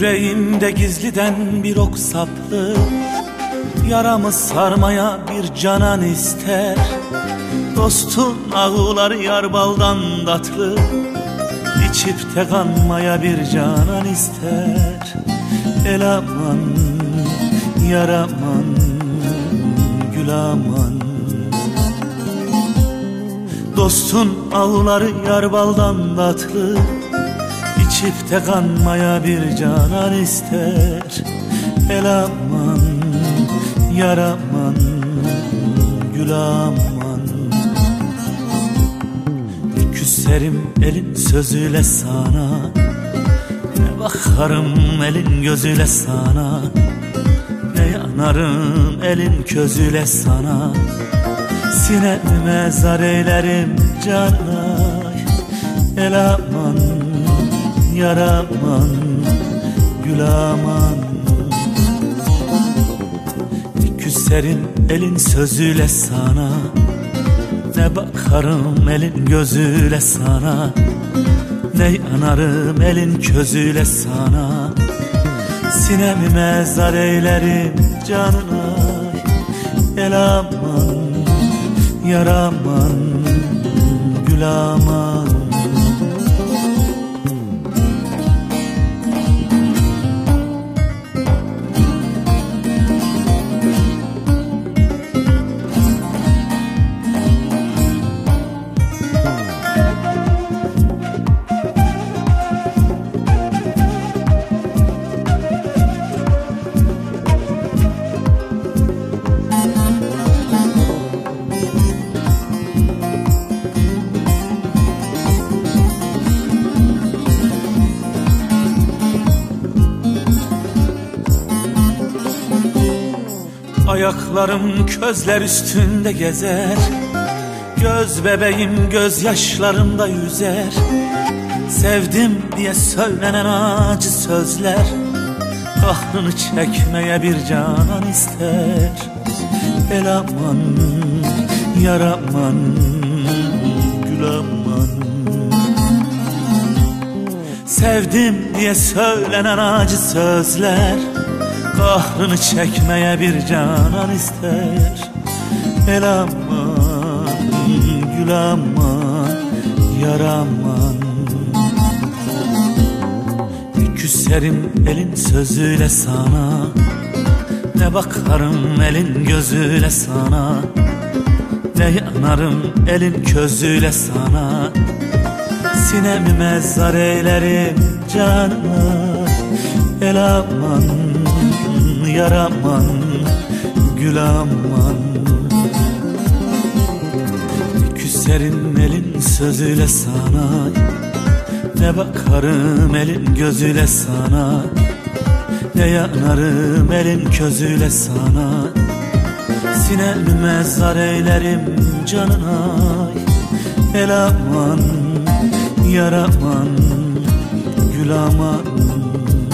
Yüreğimde gizliden bir ok saplı, yaramı sarmaya bir canan ister. Dostun ağuları yar baldan tatlı, içip de kanmaya bir canan ister. El aman, yar aman, gül aman. Dostun ağuları yar baldan tatlı, İçip de kanmaya bir canan ister. El aman, yar aman, gül aman. Küserim elin sözüyle sana, ne bakarım elin gözüyle sana, ne yanarım elin közüyle sana. Sineme zar eylerim canay. El aman, yar aman, gül aman. Küserim elin sözüyle sana, ne bakarım elin gözüyle sana, ne yanarım elin közüyle sana. Sineme zar eylerim canına. El aman, yar aman, gül aman. Ayaklarım közler üstünde gezer, göz bebeğim gözyaşlarımda yüzer. Sevdim diye söylenen acı sözler, kahrını çekmeye bir canan ister. El aman, yar aman, gül aman. Sevdim diye söylenen acı sözler, kahrını çekmeye bir canan ister. El aman, gül aman, yar aman. Küserim elin sözüyle sana, ne bakarım elin gözüyle sana, ne yanarım elin közüyle sana. Sineme zar eylerim canına. El aman, yar aman, gül aman. Küserim elin sözüyle sana, ne bakarım elin gözüyle sana, ne yanarım elin közüyle sana. Sineme zar eylerim canına. El aman, yar aman, gül aman.